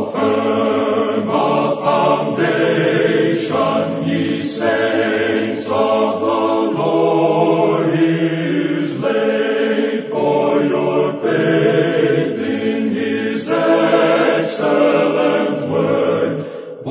firm a foundation, ye saints of the Lord, is laid, for your faith in his excellent word.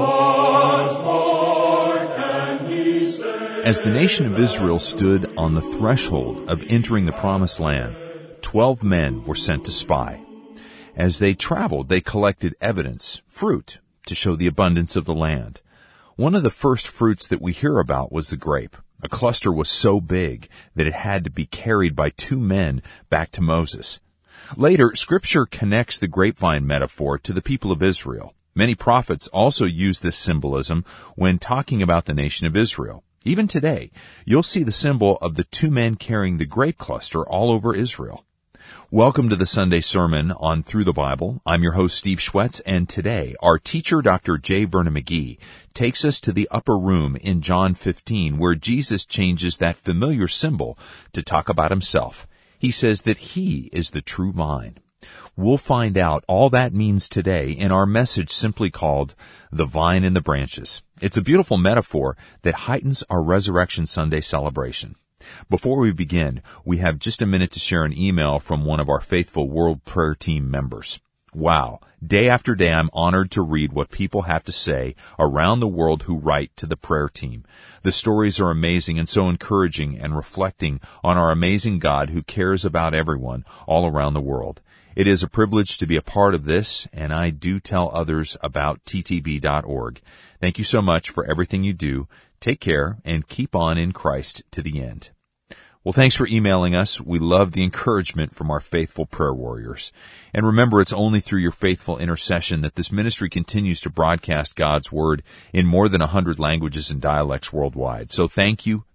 What more can he say? As the nation of Israel stood on the threshold of entering the Promised Land, 12 men were sent to spy. As they traveled, they collected evidence, fruit, to show the abundance of the land. One of the first fruits that we hear about was the grape. A cluster was so big that it had to be carried by 2 men back to Moses. Later, Scripture connects the grapevine metaphor to the people of Israel. Many prophets also use this symbolism when talking about the nation of Israel. Even today, you'll see the symbol of the 2 men carrying the grape cluster all over Israel. Welcome to the Sunday Sermon on Through the Bible. I'm your host, Steve Schwetz, and today our teacher, Dr. J. Vernon McGee, takes us to the upper room in John 15, where Jesus changes that familiar symbol to talk about himself. He says that he is the true vine. We'll find out all that means today in our message simply called The Vine and the Branches. It's a beautiful metaphor that heightens our Resurrection Sunday celebration. Before we begin, we have just a minute to share an email from one of our faithful World Prayer Team members. Wow. Day after day, I'm honored to read what people have to say around the world who write to the prayer team. The stories are amazing and so encouraging and reflecting on our amazing God who cares about everyone all around the world. It is a privilege to be a part of this, and I do tell others about ttb.org. Thank you so much for everything you do. Take care and keep on in Christ to the end. Well, thanks for emailing us. We love the encouragement from our faithful prayer warriors. And remember, it's only through your faithful intercession that this ministry continues to broadcast God's Word in more than 100 languages and dialects worldwide. So thank you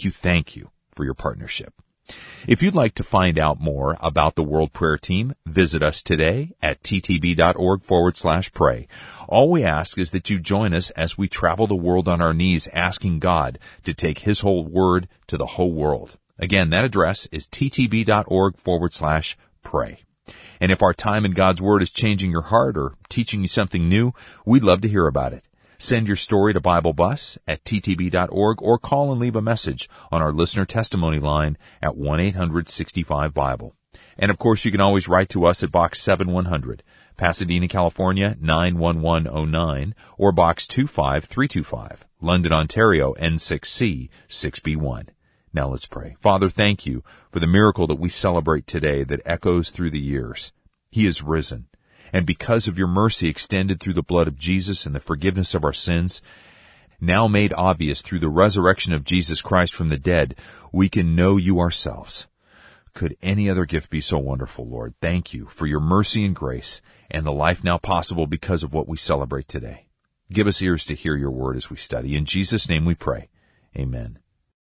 for your partnership. If you'd like to find out more about the World Prayer Team, visit us today at ttb.org/pray. All we ask is that you join us as we travel the world on our knees, asking God to take His whole Word to the whole world. Again, that address is ttb.org/pray. And if our time in God's Word is changing your heart or teaching you something new, we'd love to hear about it. Send your story to Bible Bus at ttb.org or call and leave a message on our listener testimony line at 1-800-65-BIBLE. And of course, you can always write to us at Box 7100, Pasadena, California, 91109, or Box 25325, London, Ontario, N6C 6B1. Now let's pray. Father, thank you for the miracle that we celebrate today that echoes through the years. He is risen. And because of your mercy extended through the blood of Jesus and the forgiveness of our sins, now made obvious through the resurrection of Jesus Christ from the dead, we can know you ourselves. Could any other gift be so wonderful, Lord? Thank you for your mercy and grace and the life now possible because of what we celebrate today. Give us ears to hear your word as we study. In Jesus' name we pray. Amen.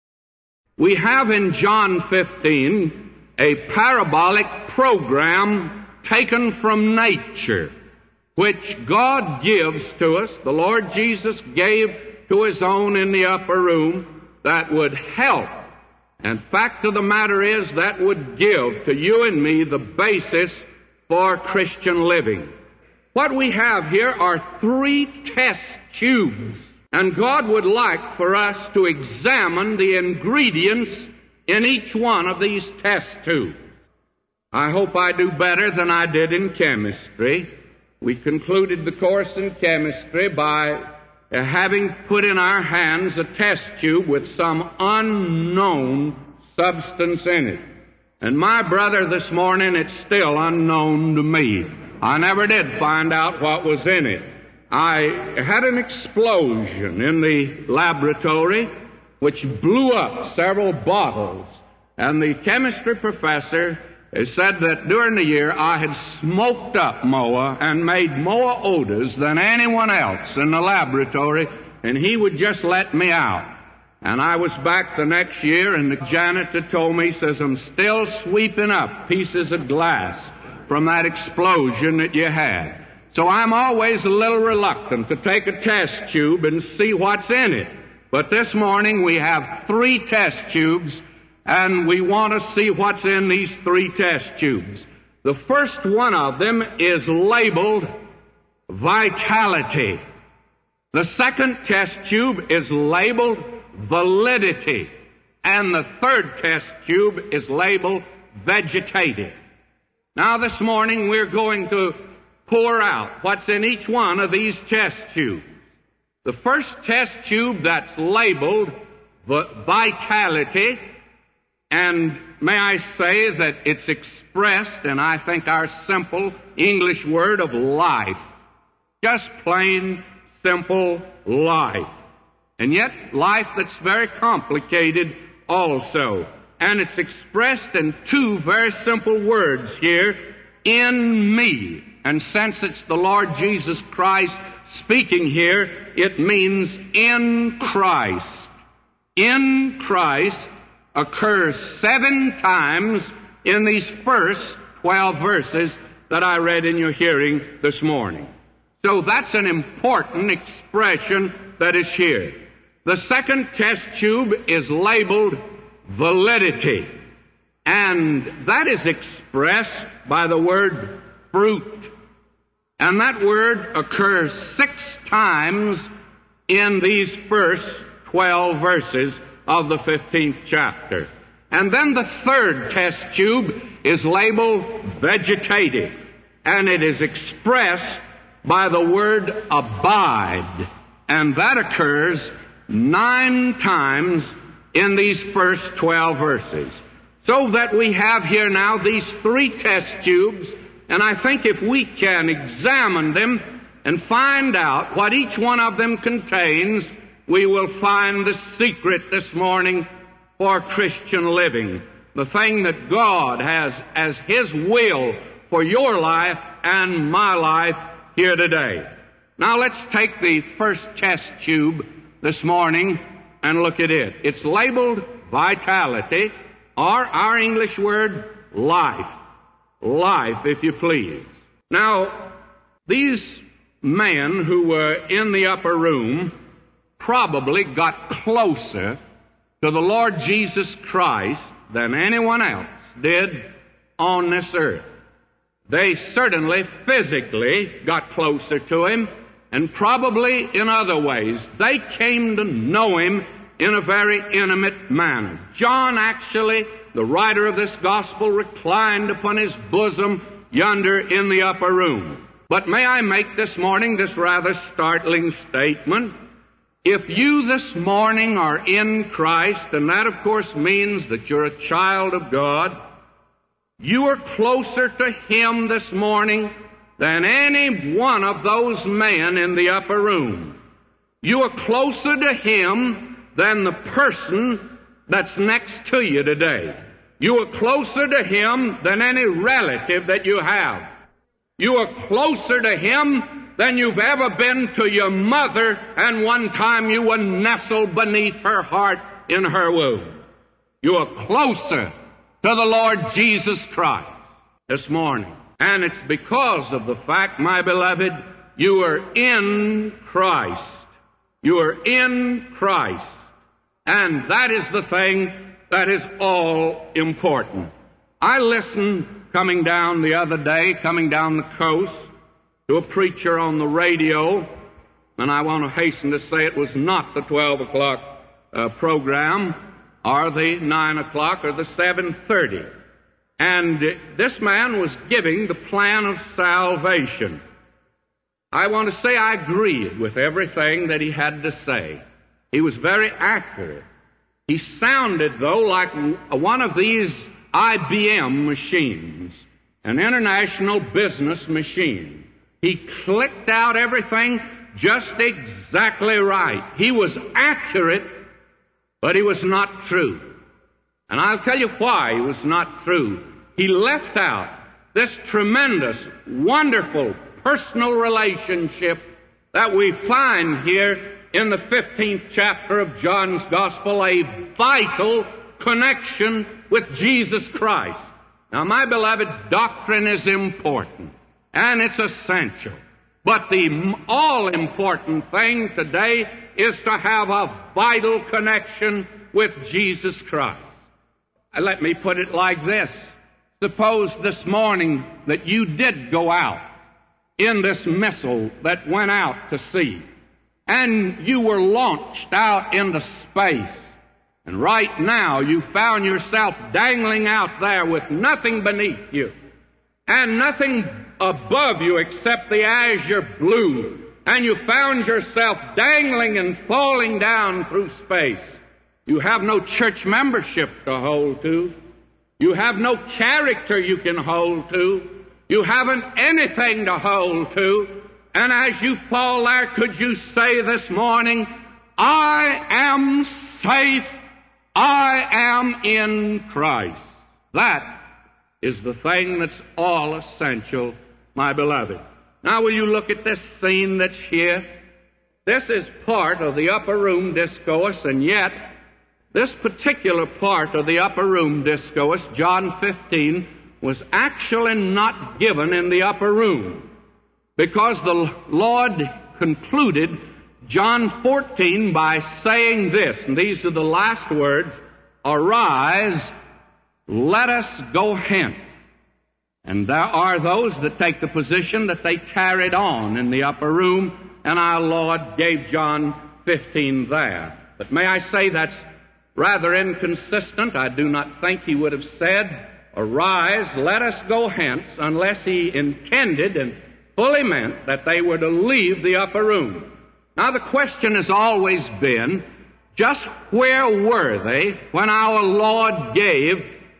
We have in John 15 a parabolic program taken from nature, which God gives to us, the Lord Jesus gave to His own in the upper room, that would help. And fact of the matter is, that would give to you and me the basis for Christian living. What we have here are 3 test tubes, and God would like for us to examine the ingredients in each one of these test tubes. I hope I do better than I did in chemistry. We concluded the course in chemistry by having put in our hands a test tube with some unknown substance in it. And my brother, this morning, it's still unknown to me. I never did find out what was in it. I had an explosion in the laboratory which blew up several bottles, and the chemistry professor said that during the year I had smoked up more and made more odors than anyone else in the laboratory, and he would just let me out. And I was back the next year, and the janitor told me, says, I'm still sweeping up pieces of glass from that explosion that you had. So I'm always a little reluctant to take a test tube and see what's in it. But this morning we have 3 test tubes, and we want to see what's in these 3 test tubes. The first one of them is labeled vitality. The second test tube is labeled validity. And the third test tube is labeled vegetative. Now this morning we're going to pour out what's in each one of these test tubes. The first test tube that's labeled vitality, and may I say that it's expressed in, I think, our simple English word of life. Just plain, simple life. And yet, life that's very complicated also. And it's expressed in two very simple words here, in me. And since it's the Lord Jesus Christ speaking here, it means in Christ. In Christ occurs 7 times in these first 12 verses that I read in your hearing this morning. So that's an important expression that is here. The second test tube is labeled validity, and that is expressed by the word fruit. And that word occurs 6 times in these first 12 verses of the 15th chapter. And then the third test tube is labeled vegetative, and it is expressed by the word abide, and that occurs 9 times in these first 12 verses. So that we have here now these 3 test tubes, and I think if we can examine them and find out what each one of them contains, we will find the secret this morning for Christian living. The thing that God has as His will for your life and my life here today. Now let's take the first test tube this morning and look at it. It's labeled vitality, or our English word, life. Life, if you please. Now, these men who were in the upper room probably got closer to the Lord Jesus Christ than anyone else did on this earth. They certainly physically got closer to Him, and probably in other ways. They came to know Him in a very intimate manner. John actually, the writer of this gospel, reclined upon his bosom yonder in the upper room. But may I make this morning this rather startling statement? If you this morning are in Christ, and that of course means that you're a child of God, you are closer to Him this morning than any one of those men in the upper room. You are closer to Him than the person that's next to you today. You are closer to Him than any relative that you have. You are closer to Him than you've ever been to your mother, and one time you were nestled beneath her heart in her womb. You are closer to the Lord Jesus Christ this morning. And it's because of the fact, my beloved, you are in Christ. You are in Christ. And that is the thing that is all important. I listened coming down the other day, coming down the coast, to a preacher on the radio, and I want to hasten to say it was not the 12 o'clock program, or the 9 o'clock, or the 7:30. And this man was giving the plan of salvation. I want to say I agreed with everything that he had to say. He was very accurate. He sounded, though, like one of these IBM machines, an international business machine. He clicked out everything just exactly right. He was accurate, but he was not true. And I'll tell you why he was not true. He left out this tremendous, wonderful, personal relationship that we find here in the 15th chapter of John's Gospel, a vital connection with Jesus Christ. Now, my beloved, doctrine is important, and it's essential. But the all-important thing today is to have a vital connection with Jesus Christ. Let me put it like this. Suppose this morning that you did go out in this missile that went out to sea, and you were launched out into space, and right now you found yourself dangling out there with nothing beneath you and nothing above you except the azure blue, and you found yourself dangling and falling down through space. You have no church membership to hold to. You have no character you can hold to. You haven't anything to hold to. And as you fall there, could you say this morning, I am safe. I am in Christ. That is the thing that's all essential, my beloved. Now will you look at this scene that's here? This is part of the upper room discourse, and yet this particular part of the upper room discourse, John 15, was actually not given in the upper room, because the Lord concluded John 14 by saying this, and these are the last words, arise, let us go hence. And there are those that take the position that they tarried on in the upper room, and our Lord gave John 15 there. But may I say that's rather inconsistent. I do not think He would have said, arise, let us go hence, unless He intended and fully meant that they were to leave the upper room. Now the question has always been, just where were they when our Lord gave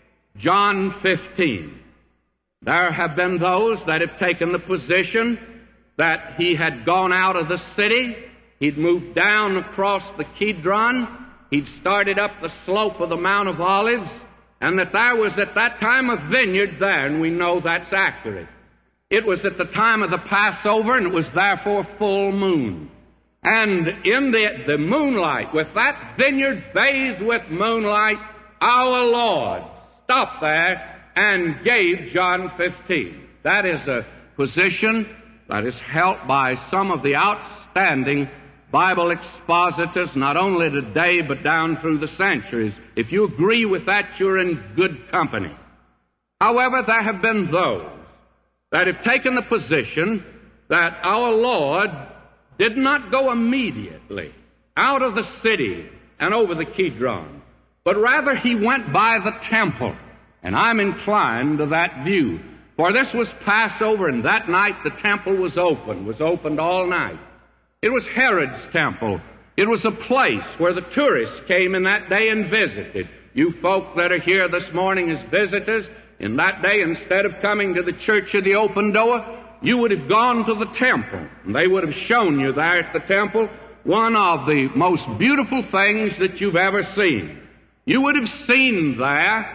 John 15? There have been those that have taken the position that He had gone out of the city, He'd moved down across the Kidron, He'd started up the slope of the Mount of Olives, and that there was at that time a vineyard there, and we know that's accurate. It was at the time of the Passover, and it was therefore full moon. And in the moonlight, with that vineyard bathed with moonlight, our Lord stopped there and gave John 15. That is a position that is held by some of the outstanding Bible expositors, not only today, but down through the centuries. If you agree with that, you're in good company. However, there have been those that have taken the position that our Lord did not go immediately out of the city and over the Kidron, but rather He went by the temple. And I'm inclined to that view. For this was Passover, and that night the temple was opened all night. It was Herod's temple. It was a place where the tourists came in that day and visited. You folk that are here this morning as visitors, in that day, instead of coming to the Church of the Open Door, you would have gone to the temple. And they would have shown you there at the temple one of the most beautiful things that you've ever seen. You would have seen there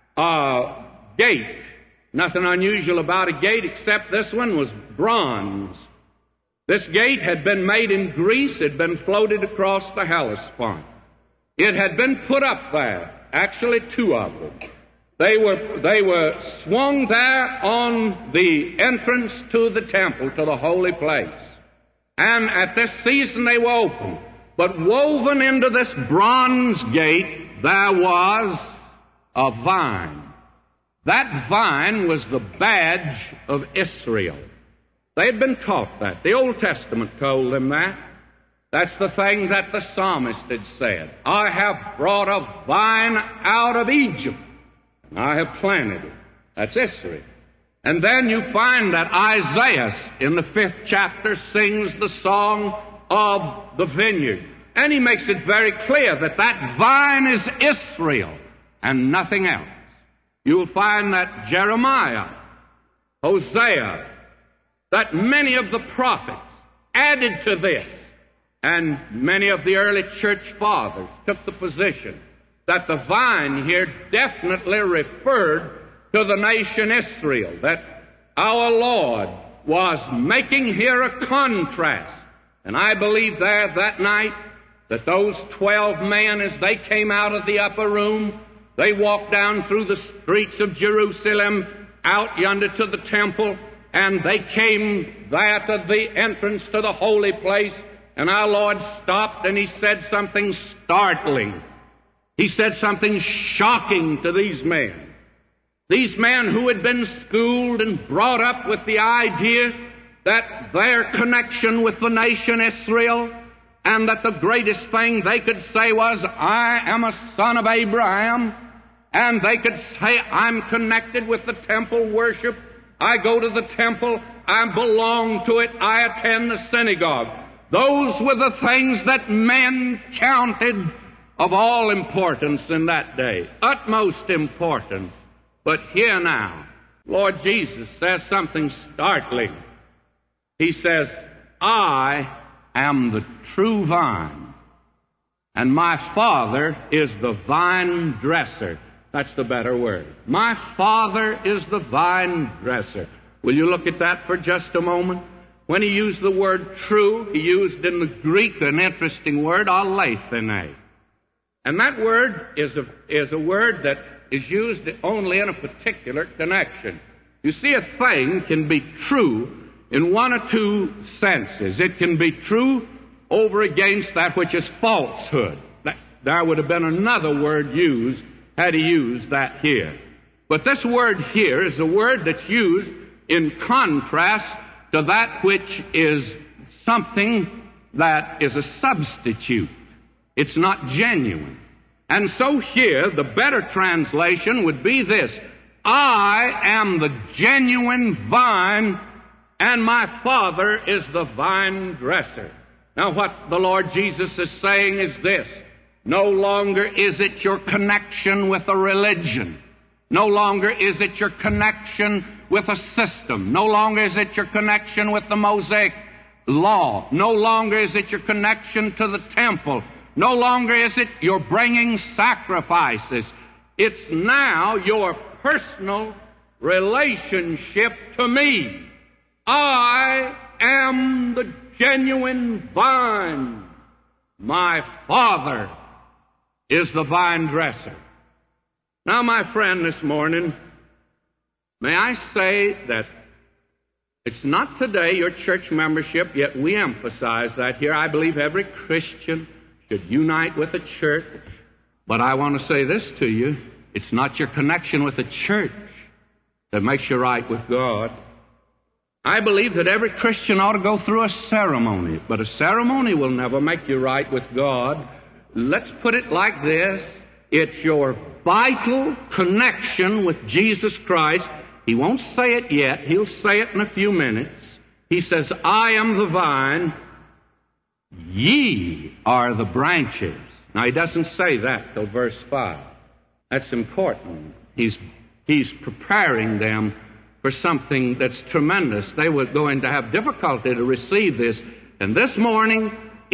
a gate. Nothing unusual about a gate except this one was bronze. This gate had been made in Greece. It had been floated across the Hellespont. It had been put up there, actually two of them. They were swung there on the entrance to the temple, to the holy place. And at this season they were open. But woven into this bronze gate there was a vine. That vine was the badge of Israel. They had been taught that. The Old Testament told them that. That's the thing that the psalmist had said. I have brought a vine out of Egypt, and I have planted it. That's Israel. And then you find that Isaiah, in the 5th chapter, sings the song of the vineyard. And he makes it very clear that that vine is Israel and nothing else. You'll find that Jeremiah, Hosea, that many of the prophets added to this, and many of the early church fathers took the position that the vine here definitely referred to the nation Israel, that our Lord was making here a contrast. And I believe there that night that those 12 men, as they came out of the upper room, they walked down through the streets of Jerusalem, out yonder to the temple, and they came there to the entrance to the holy place, and our Lord stopped and He said something startling. He said something shocking to these men. These men who had been schooled and brought up with the idea that their connection with the nation Israel, and that the greatest thing they could say was, I am a son of Abraham, and they could say, I'm connected with the temple worship, I go to the temple, I belong to it, I attend the synagogue. Those were the things that men counted of all importance in that day, utmost importance. But here now, Lord Jesus says something startling. He says, I am the true vine, and my Father is the vine dresser. That's the better word. My Father is the vine dresser. Will you look at that for just a moment? When he used the word true, he used in the Greek an interesting word, aleithene. And that word is a word that is used only in a particular connection. You see, a thing can be true in one or two senses. It can be true over against that which is falsehood. There would have been another word used had he used that here. But this word here is a word that's used in contrast to that which is something that is a substitute. It's not genuine. And so here, the better translation would be this: I am the genuine vine, and my Father is the vine dresser. Now what the Lord Jesus is saying is this: no longer is it your connection with a religion. No longer is it your connection with a system. No longer is it your connection with the Mosaic law. No longer is it your connection to the temple. No longer is it your bringing sacrifices. It's now your personal relationship to me. I am the genuine vine. My Father is the vine dresser. Now, my friend, this morning, may I say that it's not today your church membership, yet we emphasize that here. I believe every Christian should unite with the church. But I want to say this to you: it's not your connection with the church that makes you right with God. I believe that every Christian ought to go through a ceremony, but a ceremony will never make you right with God. Let's put it like this: it's your vital connection with Jesus Christ. He won't say it yet. He'll say it in a few minutes. He says, I am the vine, ye are the branches. Now, he doesn't say that till verse 5. That's important. He's preparing them for something that's tremendous. They were going to have difficulty to receive this. And this morning,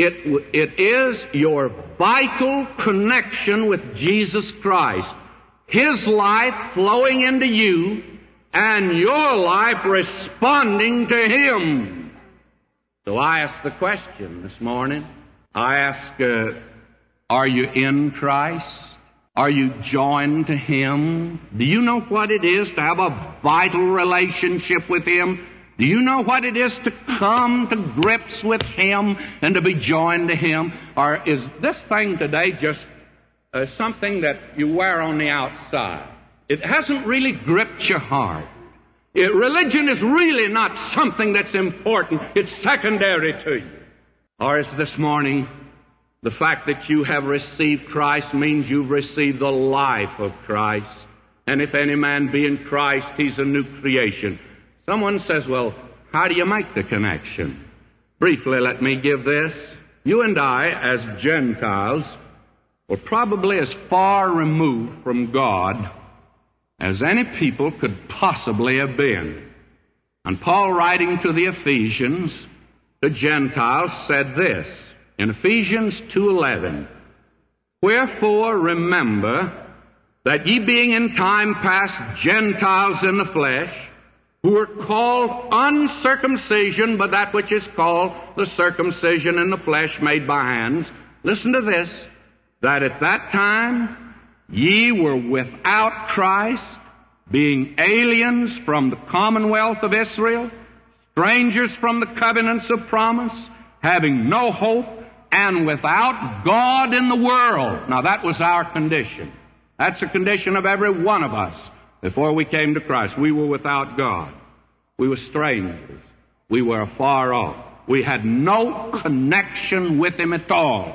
it is your vital connection with Jesus Christ. His life flowing into you, and your life responding to Him. So I ask the question this morning. I ask, are you in Christ? Are you joined to Him? Do you know what it is to have a vital relationship with Him? Do you know what it is to come to grips with Him and to be joined to Him? Or is this thing today just something that you wear on the outside? It hasn't really gripped your heart. Religion is really not something that's important. It's secondary to you. Or is this morning the fact that you have received Christ means you've received the life of Christ? And if any man be in Christ, he's a new creation. Someone says, well, how do you make the connection? Briefly, let me give this. You and I, as Gentiles, were probably as far removed from God as any people could possibly have been. And Paul, writing to the Ephesians, the Gentiles, said this in Ephesians 2:11, wherefore remember that ye being in time past Gentiles in the flesh, who are called uncircumcision by that which is called the circumcision in the flesh made by hands. Listen to this, that at that time ye were without Christ, being aliens from the commonwealth of Israel, strangers from the covenants of promise, having no hope, and without God in the world. Now that was our condition. That's the condition of every one of us before we came to Christ. We were without God. We were strangers. we were afar off. We had no connection with Him at all.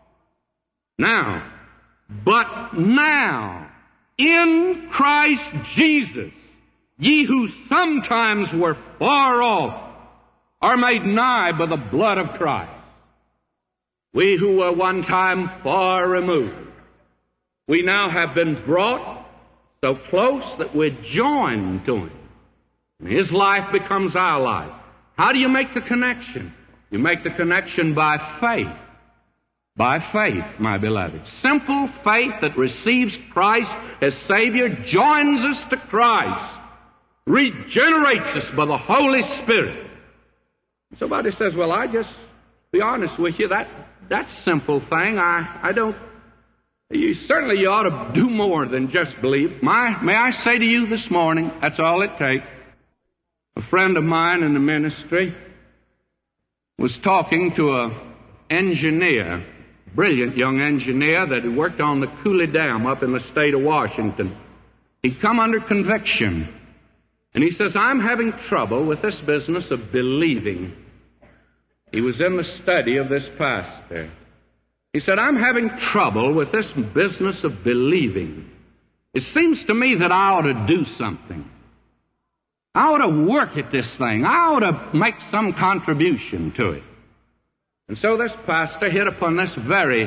But now, in Christ Jesus, ye who sometimes were far off are made nigh by the blood of Christ. We who were one time far removed, we now have been brought so close that we're joined to Him. His life becomes our life. How do you make the connection? You make the connection by faith. By faith, my beloved. Simple faith that receives Christ as Savior, joins us to Christ, regenerates us by the Holy Spirit. Somebody says, well, I just, be honest with you, that simple thing, I don't, you ought to do more than just believe. May I say to you this morning, that's all it takes. A friend of mine in the ministry was talking to an engineer, brilliant young engineer that had worked on the Cooley Dam up in the state of Washington. He'd come under conviction. And he says, I'm having trouble with this business of believing. He was in the study of this pastor. He said, I'm having trouble with this business of believing. It seems to me that I ought to do something. I ought to work at this thing. I ought to make some contribution to it. And so this pastor hit upon this very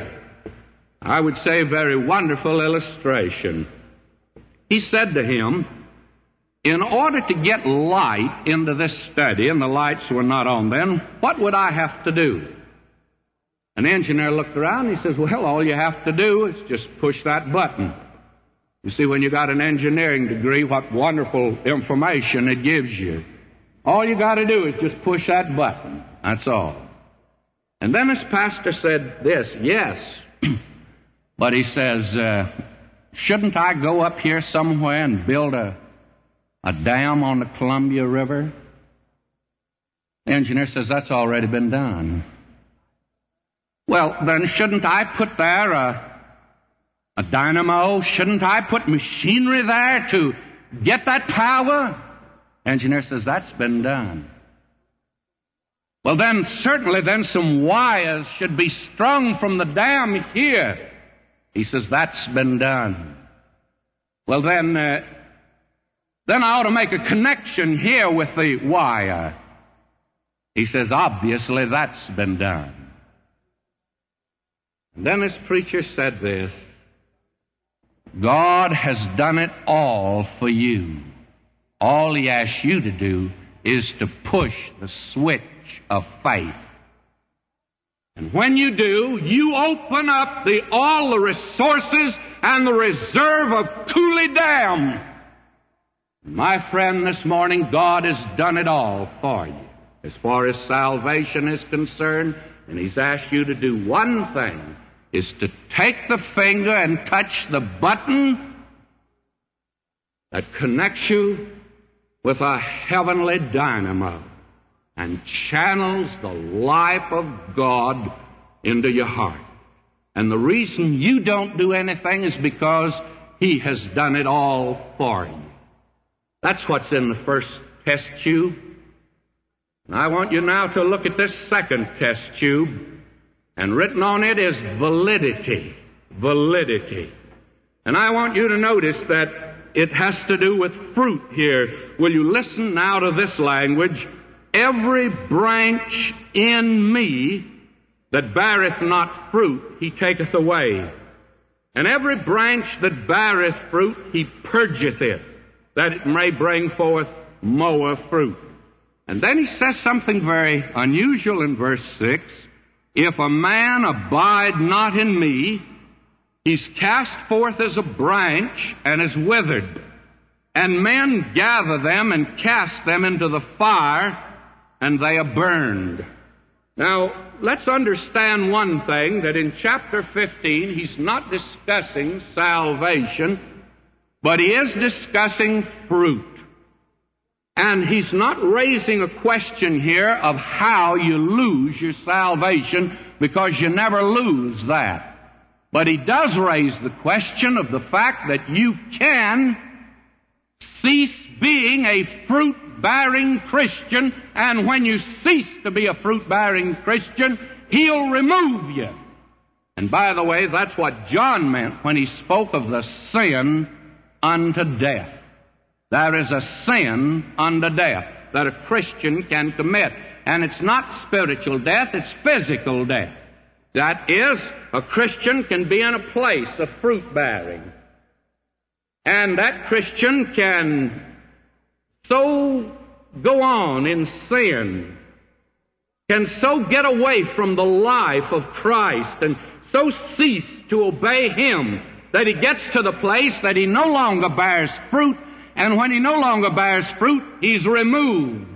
wonderful illustration. He said to him, in order to get light into this study, and the lights were not on then, what would I have to do? An engineer looked around and he says, well, all you have to do is just push that button. You see, when you got an engineering degree, what wonderful information it gives you. All you got to do is just push that button. That's all. And then this pastor said this, yes, but he says, shouldn't I go up here somewhere and build a dam on the Columbia River? The engineer says, that's already been done. Well, then shouldn't I put there a dynamo? Shouldn't I put machinery there to get that power? Engineer says, that's been done. Well, then certainly some wires should be strung from the dam here. He says, that's been done. Well, then I ought to make a connection here with the wire. He says, obviously that's been done. And then this preacher said this, God has done it all for you. All He asks you to do is to push the switch of faith. And when you do, you open up all the resources and the reserve of Cooley Dam. My friend, this morning, God has done it all for you as far as salvation is concerned, and He's asked you to do one thing, is to take the finger and touch the button that connects you with a heavenly dynamo and channels the life of God into your heart. And the reason you don't do anything is because He has done it all for you. That's what's in the first test tube. And I want you now to look at this second test tube. And written on it is validity. Validity. And I want you to notice that it has to do with fruit here. Will you listen now to this language? Every branch in me that beareth not fruit, He taketh away. And every branch that beareth fruit, He purgeth it, that it may bring forth more fruit. And then He says something very unusual in verse 6. If a man abide not in me, he's cast forth as a branch and is withered. And men gather them and cast them into the fire, and they are burned. Now, let's understand one thing, that in chapter 15, he's not discussing salvation, but he is discussing fruit. And he's not raising a question here of how you lose your salvation, because you never lose that. But he does raise the question of the fact that you can cease being a fruit-bearing Christian, and when you cease to be a fruit-bearing Christian, He'll remove you. And by the way, that's what John meant when he spoke of the sin unto death. There is a sin unto death that a Christian can commit. And it's not spiritual death, it's physical death. That is, a Christian can be in a place of fruit-bearing. And that Christian can so go on in sin, can so get away from the life of Christ and so cease to obey Him that he gets to the place that he no longer bears fruit, and when he no longer bears fruit, he's removed.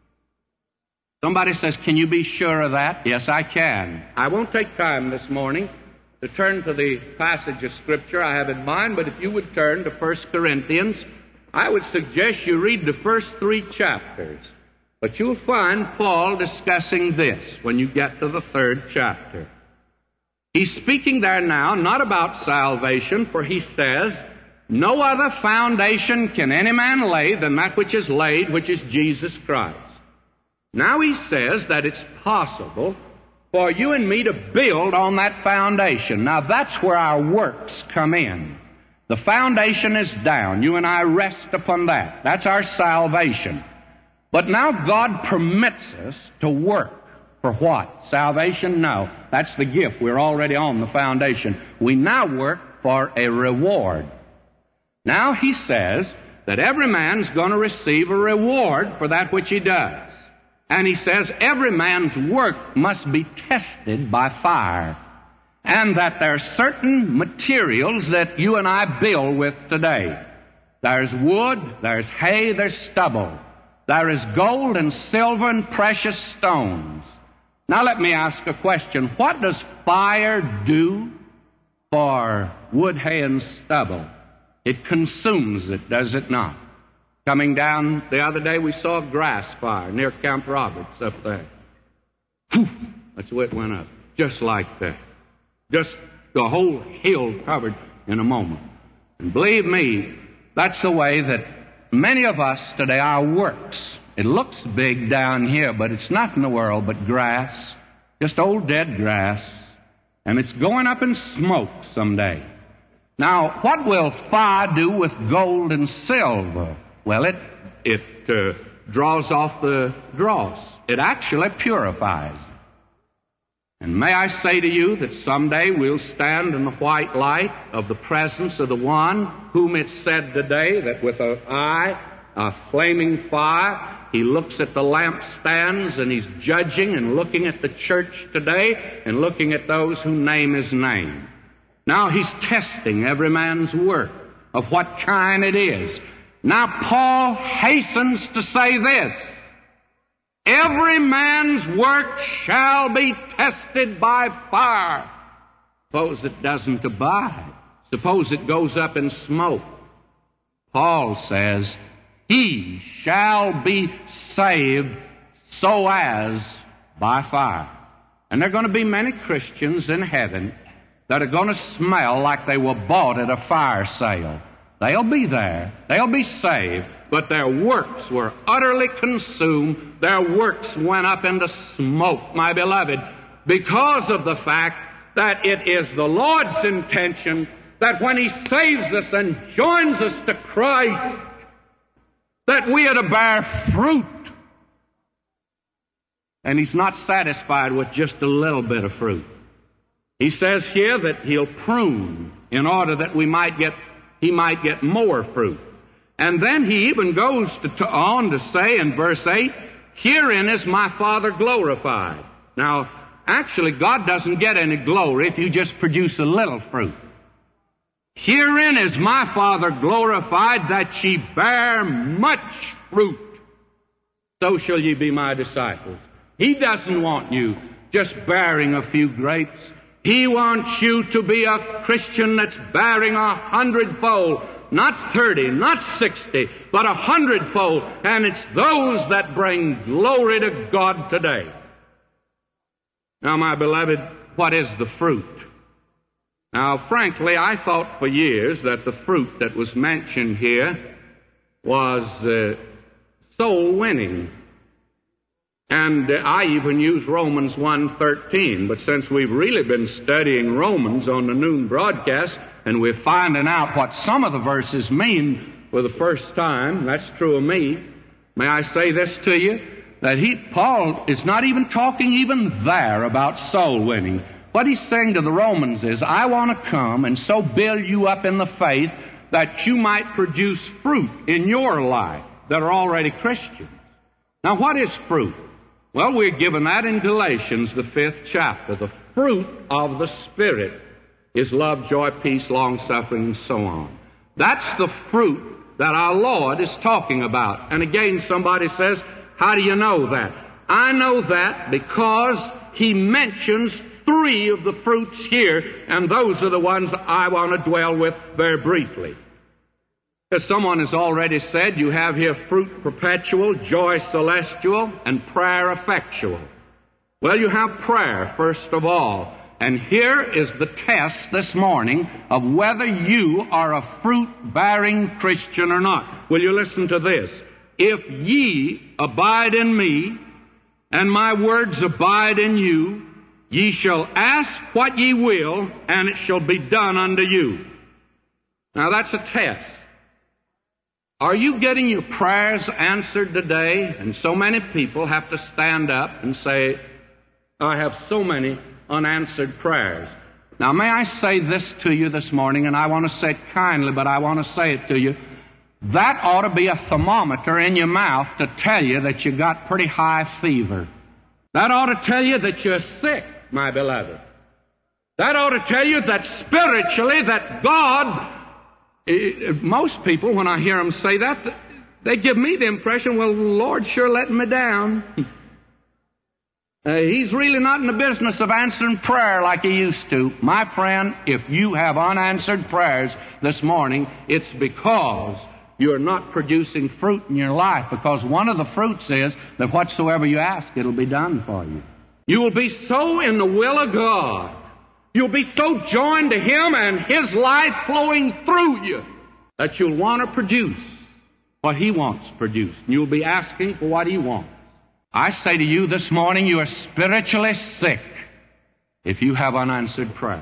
Somebody says, can you be sure of that? Yes, I can. I won't take time this morning to turn to the passage of Scripture I have in mind, but if you would turn to 1 Corinthians, I would suggest you read the first 3 chapters. But you'll find Paul discussing this when you get to the 3rd chapter. He's speaking there now not about salvation, for he says, no other foundation can any man lay than that which is laid, which is Jesus Christ. Now he says that it's possible for you and me to build on that foundation. Now that's where our works come in. The foundation is down. You and I rest upon that. That's our salvation. But now God permits us to work. For what? Salvation? No. That's the gift. We're already on the foundation. We now work for a reward. Now he says that every man's going to receive a reward for that which he does. And he says every man's work must be tested by fire. And that there are certain materials that you and I build with today. There's wood, there's hay, there's stubble. There is gold and silver and precious stones. Now let me ask a question. What does fire do for wood, hay, and stubble? It consumes it, does it not? Coming down the other day, we saw a grass fire near Camp Roberts up there. Poof! That's the way it went up. Just like that. Just the whole hill covered in a moment. And believe me, that's the way that many of us today, our works, it looks big down here, but it's not in the world but grass. Just old dead grass. And it's going up in smoke someday. Now, what will fire do with gold and silver? Well, it draws off the dross. It actually purifies. And may I say to you that someday we'll stand in the white light of the presence of the one whom it said today that with an eye, a flaming fire, he looks at the lampstands and he's judging and looking at the church today and looking at those who name his name. Now he's testing every man's work of what kind it is. Now Paul hastens to say this. Every man's work shall be tested by fire. Suppose it doesn't abide. Suppose it goes up in smoke. Paul says, he shall be saved so as by fire. And there are going to be many Christians in heaven that are going to smell like they were bought at a fire sale. They'll be there. They'll be saved. But their works were utterly consumed. Their works went up into smoke, my beloved, because of the fact that it is the Lord's intention that when He saves us and joins us to Christ, that we are to bear fruit. And He's not satisfied with just a little bit of fruit. He says here that He'll prune in order that He might get more fruit. And then He even goes on to say in verse 8, herein is my Father glorified. Now, actually, God doesn't get any glory if you just produce a little fruit. Herein is my Father glorified, that ye bear much fruit. So shall ye be my disciples. He doesn't want you just bearing a few grapes. He wants you to be a Christian that's bearing 100-fold. Not 30, not 60, but 100-fold. And it's those that bring glory to God today. Now, my beloved, what is the fruit? Now, frankly, I thought for years that the fruit that was mentioned here was soul winning. And I even use Romans 1:13, but since we've really been studying Romans on the noon broadcast, and we're finding out what some of the verses mean for the first time, that's true of me, may I say this to you, that Paul is not even talking even there about soul winning. What he's saying to the Romans is, I want to come and so build you up in the faith that you might produce fruit in your life that are already Christians. Now, what is fruit? Well, we're given that in Galatians, the 5th chapter. The fruit of the Spirit is love, joy, peace, long-suffering, and so on. That's the fruit that our Lord is talking about. And again, somebody says, how do you know that? I know that because He mentions 3 of the fruits here, and those are the ones I want to dwell with very briefly. As someone has already said, you have here fruit perpetual, joy celestial, and prayer effectual. Well, you have prayer, first of all. And here is the test this morning of whether you are a fruit-bearing Christian or not. Will you listen to this? If ye abide in me, and my words abide in you, ye shall ask what ye will, and it shall be done unto you. Now that's a test. Are you getting your prayers answered today? And so many people have to stand up and say, I have so many unanswered prayers. Now, may I say this to you this morning, and I want to say it kindly, but I want to say it to you. That ought to be a thermometer in your mouth to tell you that you got pretty high fever. That ought to tell you that you're sick, my beloved. That ought to tell you that spiritually, that God... Most people, when I hear them say that, they give me the impression, well, the Lord's sure letting me down. He's really not in the business of answering prayer like He used to. My friend, if you have unanswered prayers this morning, it's because you're not producing fruit in your life, because one of the fruits is that whatsoever you ask, it'll be done for you. You will be so in the will of God. You'll be so joined to Him and His life flowing through you that you'll want to produce what He wants produced. And you'll be asking for what He wants. I say to you this morning, you are spiritually sick if you have unanswered prayer.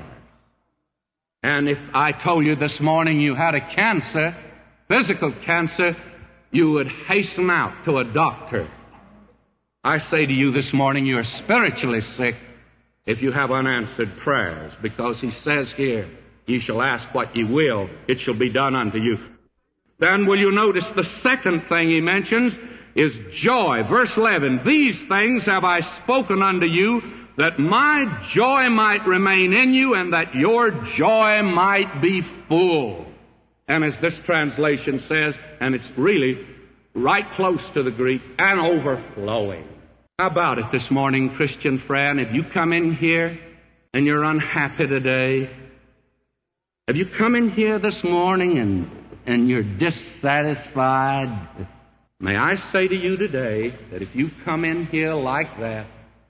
And if I told you this morning you had a cancer, physical cancer, you would hasten out to a doctor. I say to you this morning, you are spiritually sick if you have unanswered prayers, because He says here, ye shall ask what ye will, it shall be done unto you. Then will you notice the second thing He mentions is joy. Verse 11, these things have I spoken unto you, that my joy might remain in you, and that your joy might be full. And as this translation says, and it's really right close to the Greek, and overflowing. How about it this morning, Christian friend? Have you come in here and you're unhappy today? Have you come in here this morning and you're dissatisfied? May I say to you today that if you come in here like that,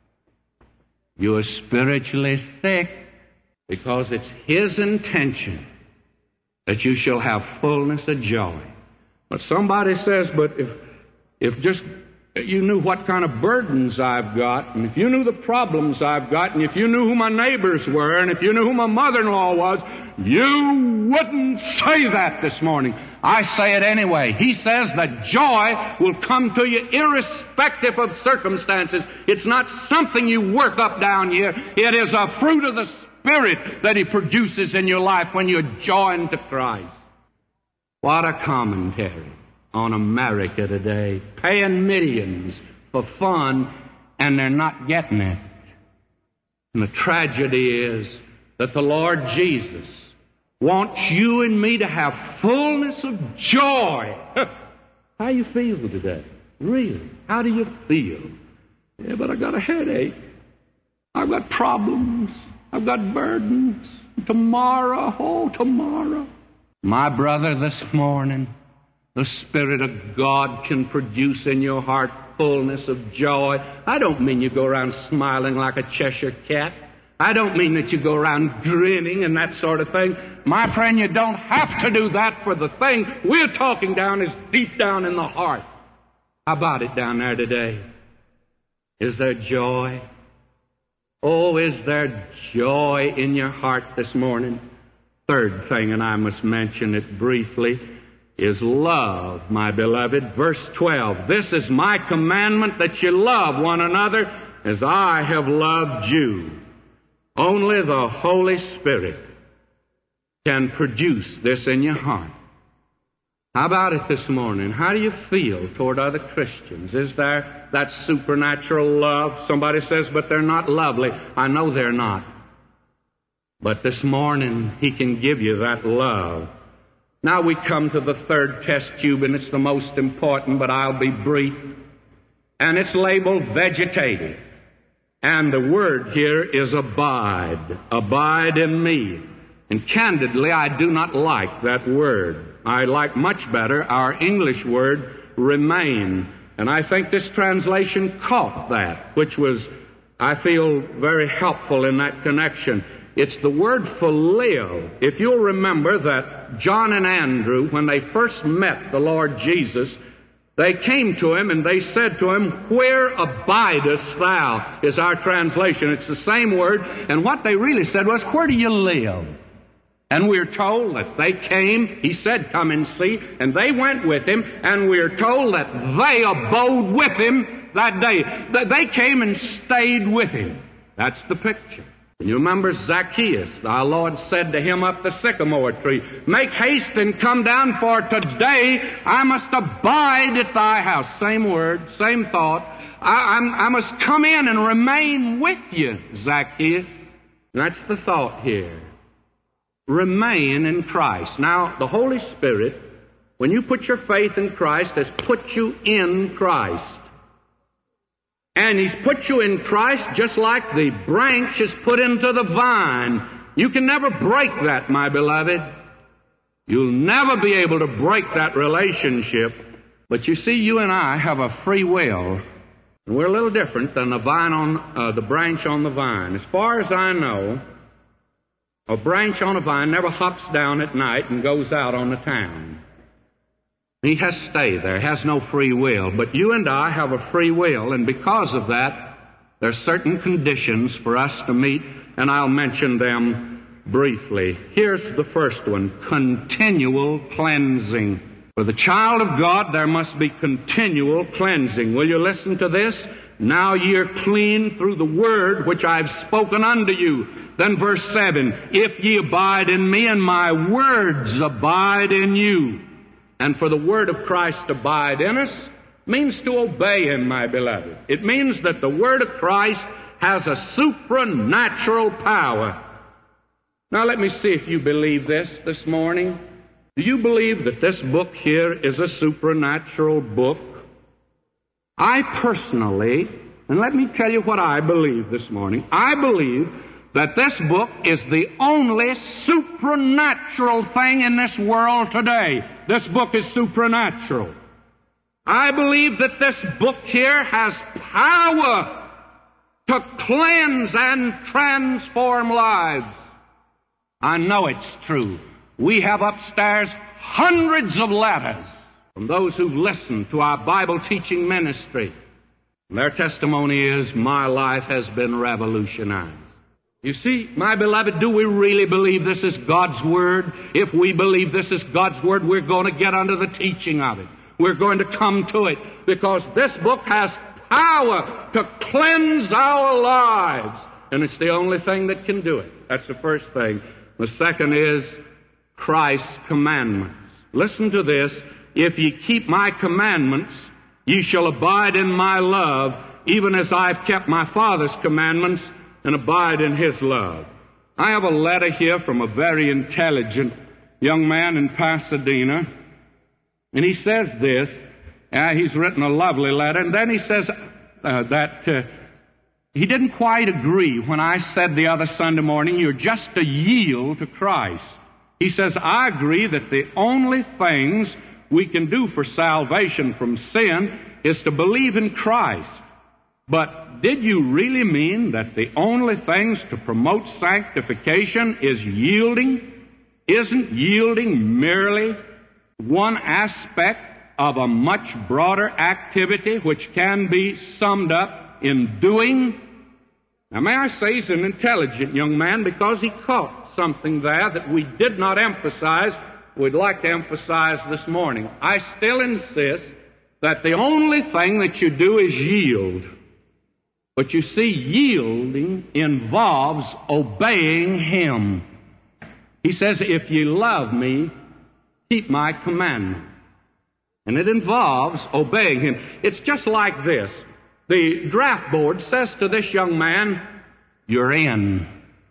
you're spiritually sick, because it's His intention that you shall have fullness of joy. But somebody says, but if just you knew what kind of burdens I've got, and if you knew the problems I've got, and if you knew who my neighbors were, and if you knew who my mother-in-law was, you wouldn't say that this morning. I say it anyway. He says that joy will come to you irrespective of circumstances. It's not something you work up down here. It is a fruit of the Spirit that He produces in your life when you're joined to Christ. What a commentary on America today, paying millions for fun, and they're not getting it. And the tragedy is that the Lord Jesus wants you and me to have fullness of joy. How you feel today? Really? How do you feel? Yeah, but I got a headache. I've got problems. I've got burdens. Tomorrow. My brother, this morning, the Spirit of God can produce in your heart fullness of joy. I don't mean you go around smiling like a Cheshire cat. I don't mean that you go around grinning and that sort of thing. My friend, you don't have to do that, for the thing we're talking down is deep down in the heart. How about it down there today? Is there joy? Oh, is there joy in your heart this morning? Third thing, and I must mention it briefly, is love, my beloved. Verse 12, this is my commandment, that you love one another as I have loved you. Only the Holy Spirit can produce this in your heart. How about it this morning? How do you feel toward other Christians? Is there that supernatural love? Somebody says, but they're not lovely. I know they're not. But this morning, He can give you that love. Now we come to the third test tube, and it's the most important, but I'll be brief. And it's labeled vegetative. And the word here is abide. Abide in me. And candidly, I do not like that word. I like much better our English word, remain. And I think this translation caught that, which was, I feel, very helpful in that connection. It's the word for live. If you'll remember that John and Andrew, when they first met the Lord Jesus, they came to Him and they said to Him, where abidest thou, is our translation. It's the same word. And what they really said was, where do you live? And we're told that they came, He said, come and see, and they went with Him, and we're told that they abode with Him that day. They came and stayed with Him. That's the picture. And you remember Zacchaeus, our Lord said to him up the sycamore tree, make haste and come down, for today I must abide at thy house. Same word, same thought. I must come in and remain with you, Zacchaeus. And that's the thought here. Remain in Christ. Now, the Holy Spirit, when you put your faith in Christ, has put you in Christ. And He's put you in Christ just like the branch is put into the vine. You can never break that, my beloved. You'll never be able to break that relationship. But you see, you and I have a free will. And we're a little different than the vine on the branch on the vine. As far as I know, a branch on a vine never hops down at night and goes out on the town. He has to stay there, has no free will. But you and I have a free will, and because of that, there are certain conditions for us to meet, and I'll mention them briefly. Here's the first one, continual cleansing. For the child of God, there must be continual cleansing. Will you listen to this? Now ye are clean through the word which I've spoken unto you. Then verse 7, if ye abide in me and my words abide in you. And for the word of Christ to abide in us means to obey Him, my beloved. It means that the word of Christ has a supernatural power. Now let me see if you believe this morning. Do you believe that this book here is a supernatural book? I personally, and let me tell you what I believe this morning, I believe that this book is the only supernatural thing in this world today. This book is supernatural. I believe that this book here has power to cleanse and transform lives. I know it's true. We have upstairs hundreds of letters from those who've listened to our Bible teaching ministry. Their testimony is, my life has been revolutionized. You see, my beloved, do we really believe this is God's Word? If we believe this is God's Word, we're going to get under the teaching of it. We're going to come to it, because this book has power to cleanse our lives. And it's the only thing that can do it. That's the first thing. The second is Christ's commandments. Listen to this. If ye keep my commandments, ye shall abide in my love, even as I've kept my Father's commandments and abide in His love. I have a letter here from a very intelligent young man in Pasadena, and he says this. He's written a lovely letter, and then he says that he didn't quite agree when I said the other Sunday morning, you're just to yield to Christ. He says, I agree that the only things we can do for salvation from sin is to believe in Christ. But did you really mean that the only things to promote sanctification is yielding? Isn't yielding merely one aspect of a much broader activity which can be summed up in doing? Now, may I say he's an intelligent young man because he caught something there that we did not emphasize, we'd like to emphasize this morning. I still insist that the only thing that you do is yield. But you see, yielding involves obeying Him. He says, if you love me, keep my commandments. And it involves obeying Him. It's just like this. The draft board says to this young man, you're in.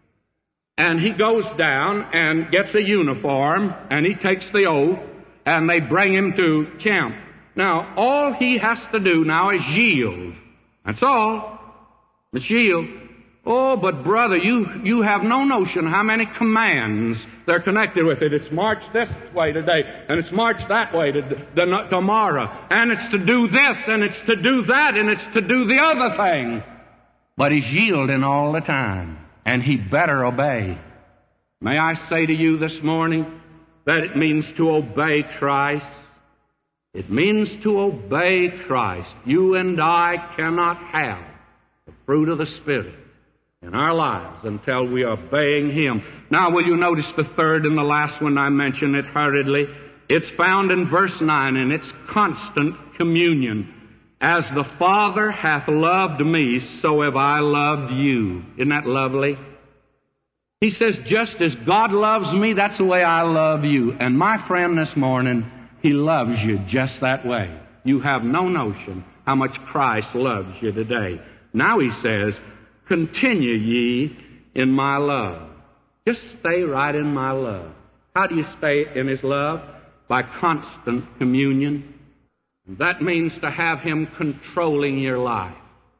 And he goes down and gets a uniform, and he takes the oath, and they bring him to camp. Now, all he has to do now is yield. That's all. It's yield. Oh, but brother, you have no notion how many commands they're connected with it. It's march this way today, and it's march that way tomorrow, and it's to do this, and it's to do that, and it's to do the other thing. But he's yielding all the time, and he better obey. May I say to you this morning that it means to obey Christ. It means to obey Christ. You and I cannot have the fruit of the Spirit in our lives until we are obeying Him. Now, will you notice the third and the last one? I mention it hurriedly. It's found in verse 9, and it's constant communion. As the Father hath loved me, so have I loved you. Isn't that lovely? He says, just as God loves me, that's the way I love you. And my friend this morning, He loves you just that way. You have no notion how much Christ loves you today. Now He says, continue ye in my love. Just stay right in my love. How do you stay in His love? By constant communion. And that means to have Him controlling your life.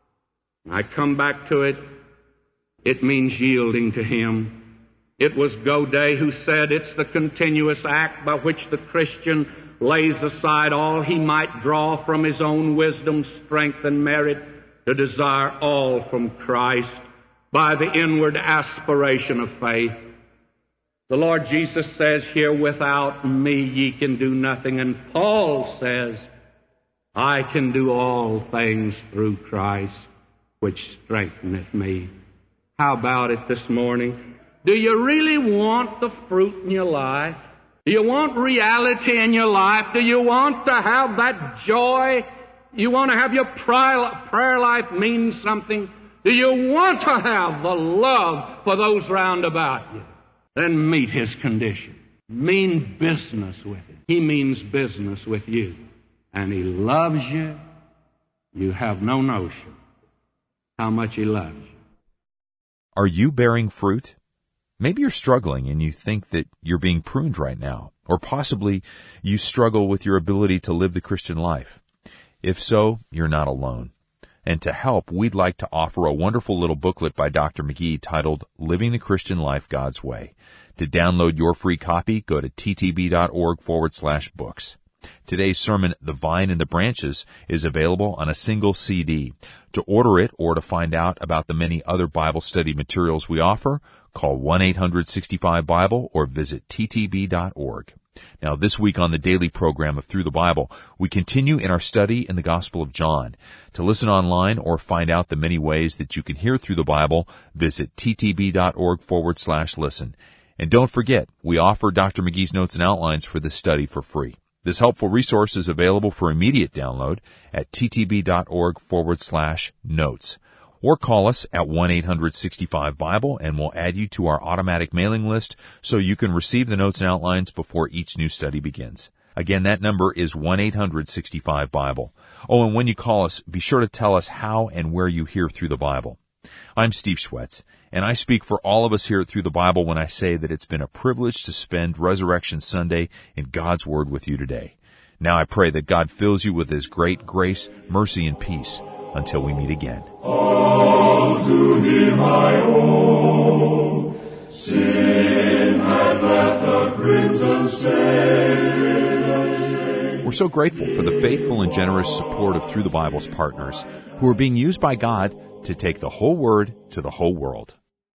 I come back to it. It means yielding to Him. It was Godet who said it's the continuous act by which the Christian lays aside all he might draw from his own wisdom, strength, and merit to desire all from Christ by the inward aspiration of faith. The Lord Jesus says here, without me ye can do nothing. And Paul says, I can do all things through Christ, which strengtheneth me. How about it this morning? Do you really want the fruit in your life? Do you want reality in your life? Do you want to have that joy? You want to have your prayer life mean something? Do you want to have the love for those round about you? Then meet His condition. Mean business with Him. He means business with you. And He loves you. You have no notion how much He loves you. Are you bearing fruit? Maybe you're struggling and you think that you're being pruned right now. Or possibly you struggle with your ability to live the Christian life. If so, you're not alone. And to help, we'd like to offer a wonderful little booklet by Dr. McGee titled Living the Christian Life God's Way. To download your free copy, go to ttb.org/books. Today's sermon, The Vine and the Branches, is available on a single CD. To order it or to find out about the many other Bible study materials we offer, call 1-800-65-BIBLE or visit ttb.org. Now, this week on the daily program of Through the Bible, we continue in our study in the Gospel of John. To listen online or find out the many ways that you can hear through the Bible, visit ttb.org/listen. And don't forget, we offer Dr. McGee's notes and outlines for this study for free. This helpful resource is available for immediate download at ttb.org/notes. Or call us at 1-800-65-BIBLE and we'll add you to our automatic mailing list so you can receive the notes and outlines before each new study begins. Again, that number is 1-800-65-BIBLE. Oh, and when you call us, be sure to tell us how and where you hear through the Bible. I'm Steve Schwetz, and I speak for all of us here at Through the Bible when I say that it's been a privilege to spend Resurrection Sunday in God's Word with you today. Now I pray that God fills you with His great grace, mercy, and peace until we meet again. All to Him I owe. Sin had left a crimson stain. We're so grateful for the faithful and generous support of Through the Bible's partners, who are being used by God to take the whole Word to the whole world.